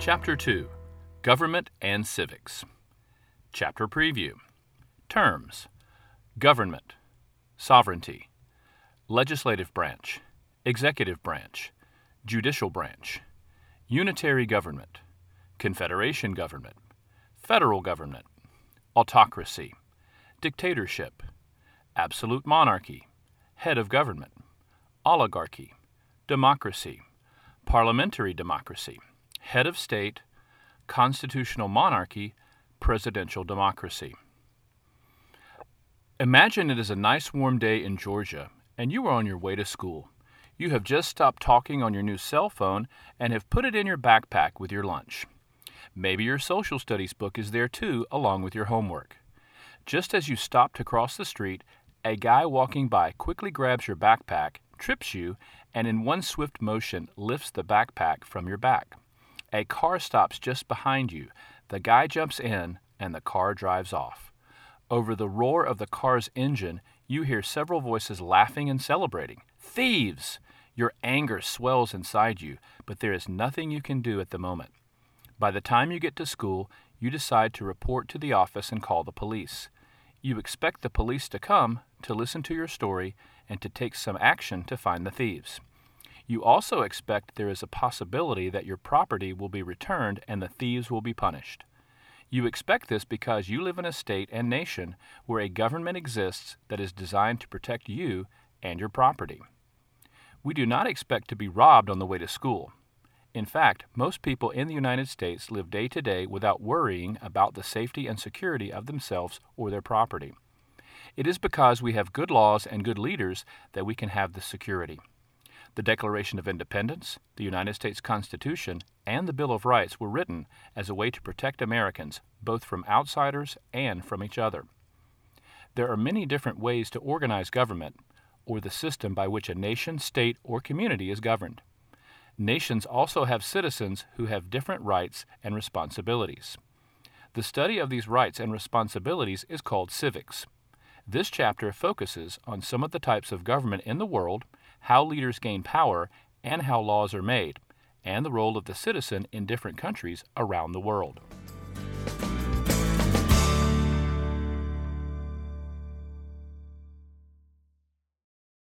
Chapter 2, Government and Civics. Chapter Preview. Terms: Government, Sovereignty, Legislative Branch, Executive Branch, Judicial Branch, Unitary Government, Confederation Government, Federal Government, Autocracy, Dictatorship, Absolute Monarchy, Head of Government, Oligarchy, Democracy, Parliamentary Democracy, Head of State, Constitutional Monarchy, Presidential Democracy. Imagine it is a nice warm day in Georgia, and you are on your way to school. You have just stopped talking on your new cell phone and have put it in your backpack with your lunch. Maybe your social studies book is there too, along with your homework. Just as you stop to cross the street, a guy walking by quickly grabs your backpack, trips you, and in one swift motion lifts the backpack from your back. A car stops just behind you. The guy jumps in, and the car drives off. Over the roar of the car's engine, you hear several voices laughing and celebrating. Thieves! Your anger swells inside you, but there is nothing you can do at the moment. By the time you get to school, you decide to report to the office and call the police. You expect the police to come, to listen to your story, and to take some action to find the thieves. You also expect there is a possibility that your property will be returned and the thieves will be punished. You expect this because you live in a state and nation where a government exists that is designed to protect you and your property. We do not expect to be robbed on the way to school. In fact, most people in the United States live day to day without worrying about the safety and security of themselves or their property. It is because we have good laws and good leaders that we can have this security. The Declaration of Independence, the United States Constitution, and the Bill of Rights were written as a way to protect Americans, both from outsiders and from each other. There are many different ways to organize government, or the system by which a nation, state, or community is governed. Nations also have citizens who have different rights and responsibilities. The study of these rights and responsibilities is called civics. This chapter focuses on some of the types of government in the world, how leaders gain power, and how laws are made, and the role of the citizen in different countries around the world.